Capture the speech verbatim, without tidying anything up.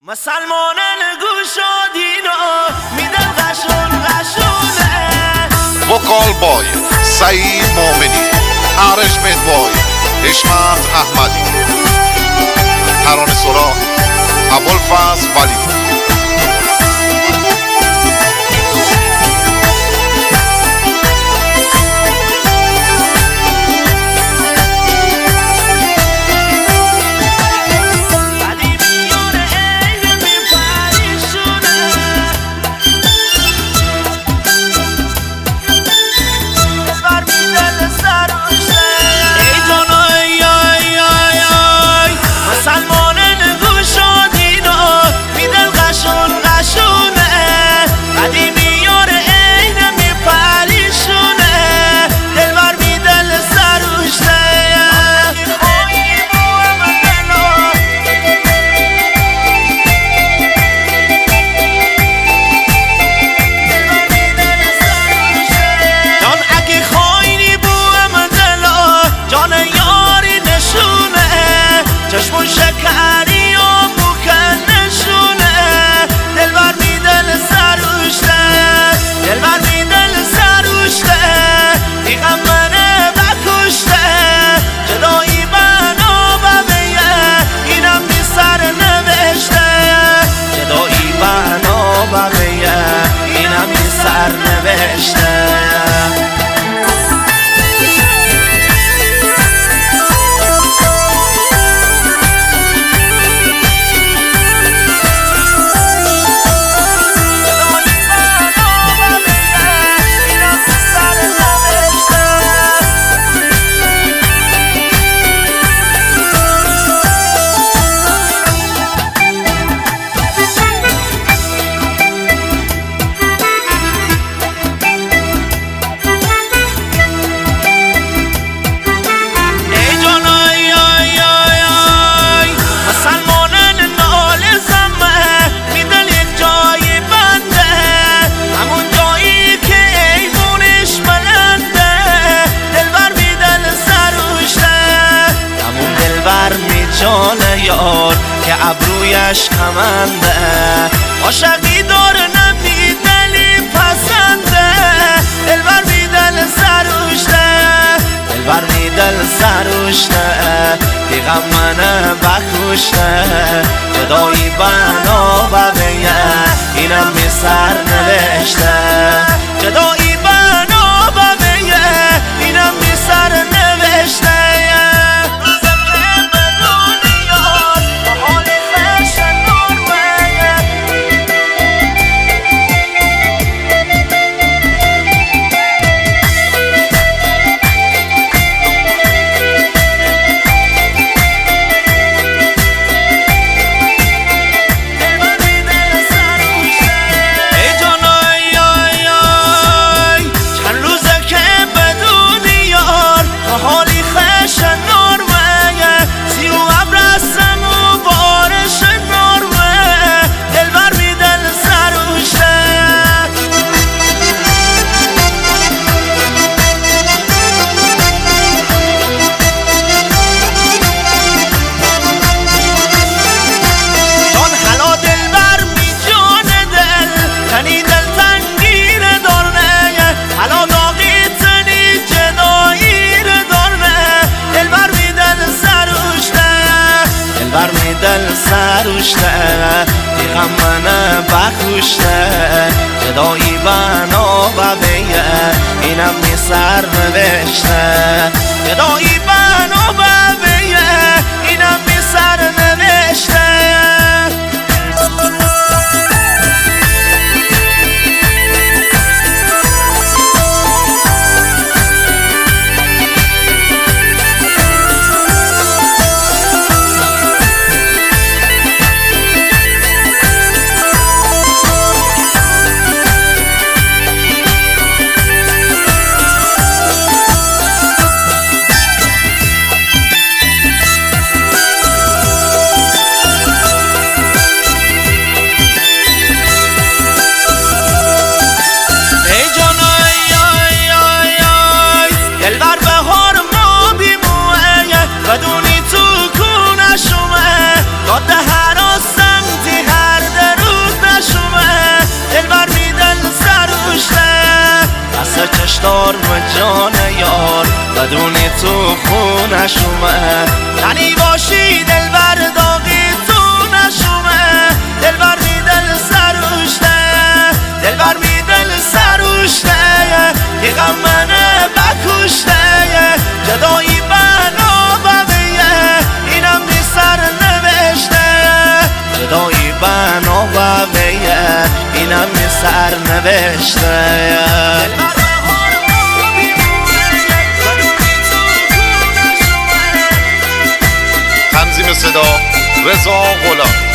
مسلمانان گوشادینا میدن قشون قشونه وکال بای سعید مومنی، ارجمند بای حشمت احمدی، ترانه سرا ابوالفضل ولی. چشمون شکری و موکن نشونه دلبر می دل سروشته دلبر می دل سروشته دیگم منه بکشته جدایی بنا ببیه اینم بی سر نوشته جدایی بنا ببیه اینم بی سر نوشته. جان یار که ابرویش کمنده عاشقی داره نمیدلی پسنده دلبر میدل سروشته دلبر میدل سروشته دیگم منه بکشته جدایی بنا ببیه اینم بی سر نوشته جدایی بنا ببیه اینم بی سر نوشته. دل سروشته دیگم منه بکشته جدایی بنا ببیه اینم بی سر نوشته جدایی بنا ببیه اینم بی سر نوشته. جان یار بدونی تو خونش اومد یعنی باشی دلبر داغی تو نشومه دلبر می دل سروشته دلبر می دل سروشته یه غم منه بکشته جدایی بنا ببیه اینم می سر نوشته جدایی بنا ببیه اینم می سر نوشته تنظیم صدا رضا غلامی.